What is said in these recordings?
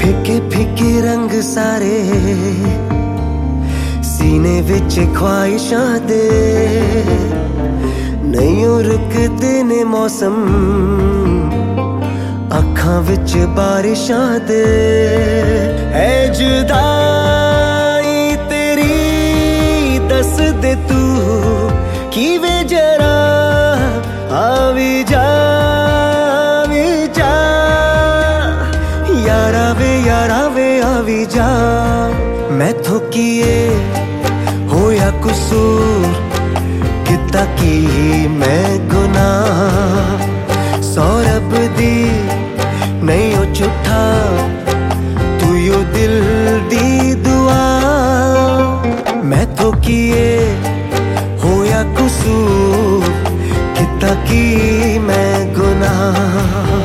फिके फिके रंग सारे सीने विच ख्वाहिशां दे, नहीं रुकदे ने मौसम अखां विच बारिशां दे। है जुदाई तेरी दस दे तू किवें जरा आवी जा यारा वे आवी जा। मैथों किए होया कसूर किता की मैं गुनाह, सौरभ दी नहीं हो झूठा तू यो दिल दी दुआ। मैथों किए होया कसूर किता की मैं गुनाह।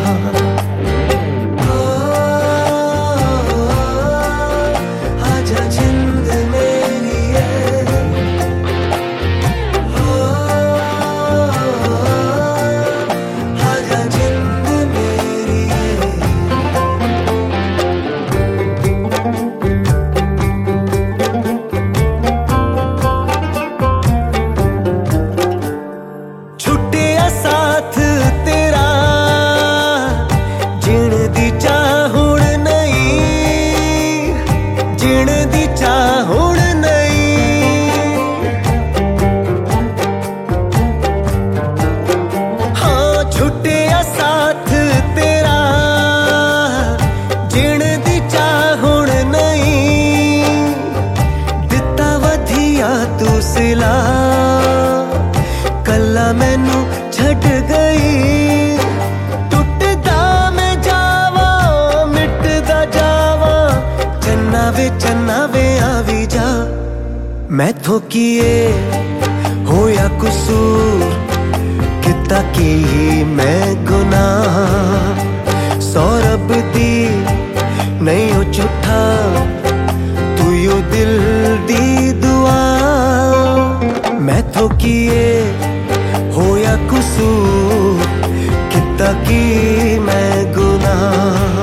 कला मैनू छड़ गई टुटदा मैं जावा मिटदा जावा, चन्ना वे आवी जा। मैथों किए होया कसूर किता की मैं गुनाह, सौरभ दी नहीं हो झूठा तू यो दिल दी दुआ। मैथों किए होया कसूर किता की मैं गुनाह।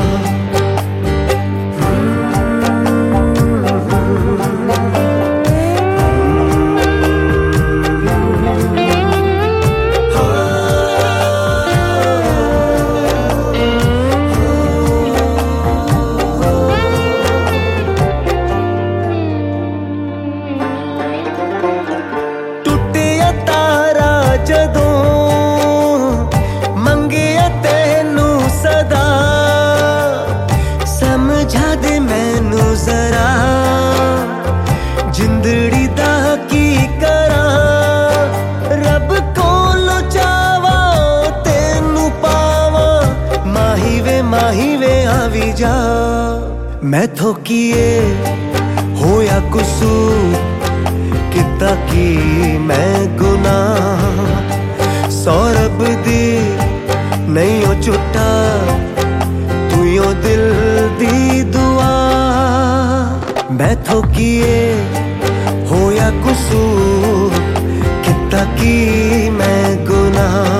जिंदड़ी दा की करा रब कोलो चावा तेनू पावा, माही वे आवी जा। मैथों किए होया कसूर किता की मैं गुनाह, सौरभ दी नहीं हो झूठा तू यो दिल दी दुआ। मैथों किए होया कसूर किता की मैं गुनाह।